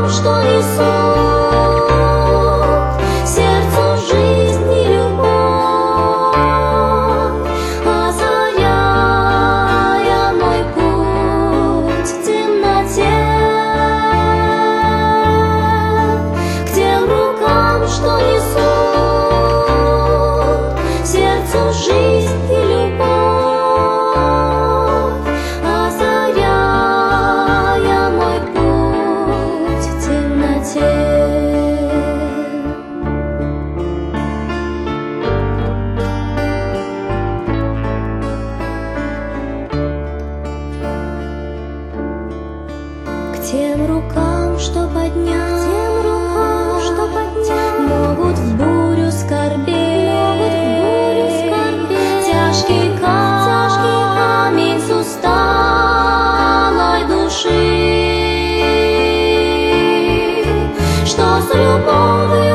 что несут сердцу жизнь и любовь, озаряя мой путь в темноте, к тем рукам, что несут сердцу жизнь и любовь, озаряя мой путь в темноте. К тем рукам, что поднять, могут в бурю скорбеть, тяжкий камень с усталой души, что с любовью